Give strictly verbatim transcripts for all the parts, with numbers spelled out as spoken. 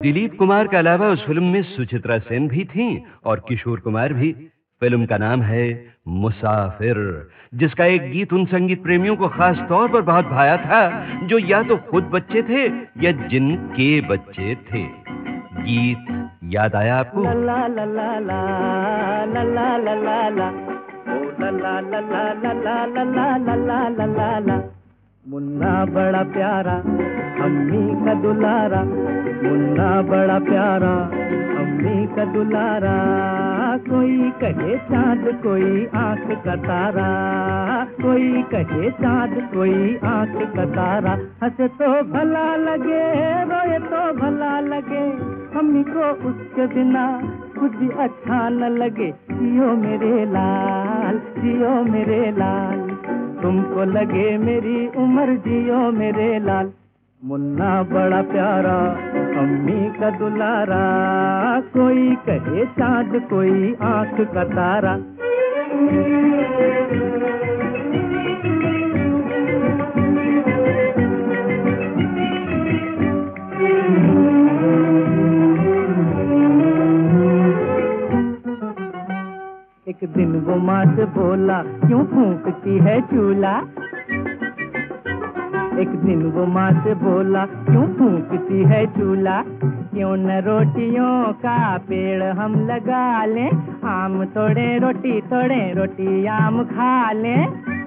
दिलीप कुमार के अलावा उस फिल्म में सुचित्रा सेन भी थीं और किशोर कुमार भी। फिल्म का नाम है मुसाफिर, जिसका एक गीत उन संगीत प्रेमियों को खास तौर पर बहुत भाया था जो या तो खुद बच्चे थे या जिनके बच्चे थे। गीत याद आया आपको? ला ला ला ला ला ला ला ला ला ओ ला ला ला ला ला ला ला ला ला ला ला ला। मुन्ना बड़ा प्यारा अम्मी का दुलारा, मुन्ना बड़ा प्यारा अम्मी का दुलारा। कोई कहे चांद कोई आंख का तारा, कोई कहे चांद कोई आंख का तारा। हंसे तो भला लगे रोए तो भला लगे, अम्मी को उसके बिना कुछ भी अच्छा न लगे। जियो मेरे लाल जियो मेरे लाल, तुमको लगे मेरी उम्र जियो मेरे लाल। मुन्ना बड़ा प्यारा अम्मी का दुलारा, कोई कहे चांद कोई आंख का तारा। एक दिन वो माँ से बोला क्यों फूंकती है चूल्हा। एक दिन वो माँ से बोला क्यों फूंकती है चूल्हा। क्यों न रोटियों का पेड़ हम लगा लें, आम तोड़े रोटी तोड़े रोटी आम खा लें।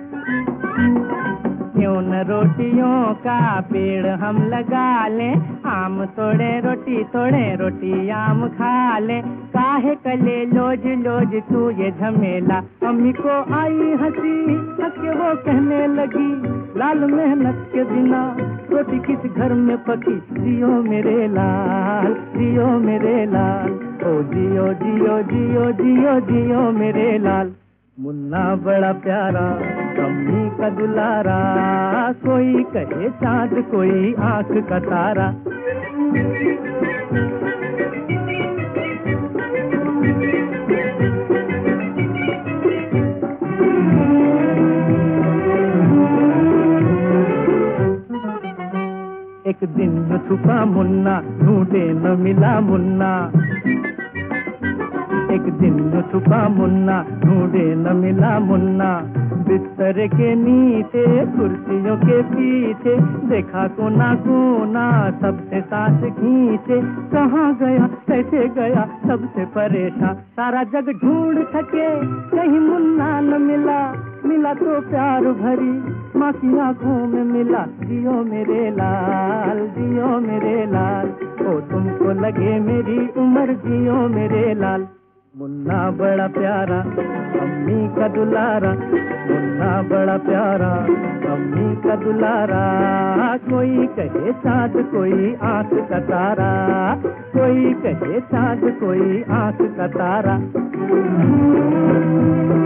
क्यों न रोटियों का पेड़ हम लगा लें, आम तोड़े रोटी तोड़े रोटी आम खा लें। काहे कले लोज लोज तू ये झमेला। अम्मी को आई हंसी हंस के वो कहने लगी, लाल मेहनत के बिना रोटी किस घर में पकी। जियो मेरे लाल जियो मेरे लाल, ओ जियो जियो जियो जियो जियो मेरे लाल। मुन्ना बड़ा प्यारा अम्मी का दुलारा, कोई कहे चांद कोई आंख का तारा। एक दिन न छुपा मुन्ना ढूंढे न मिला मुन्ना। एक दिन न छुपा मुन्ना ढूंढे न मिला मुन्ना। बिस्तर के नीचे कुर्सियों के पीछे देखा कोना कोना सबसे सांस खींचे। कहाँ गया कैसे गया सबसे परेशान, सारा जग ढूंढ थके कहीं मुन्ना न मिला। मिला तो प्यार भरी माँ की आंखों में मिला। जियो मेरे लाल जियो मेरे लाल, ओ तुमको लगे मेरी उम्र जियो मेरे लाल। मुन्ना बड़ा प्यारा अम्मी का दुलारा, मुन्ना बड़ा प्यारा अम्मी का दुलारा। कोई कहे चांद कोई आंख का तारा, कोई कहे चांद कोई आंख का तारा।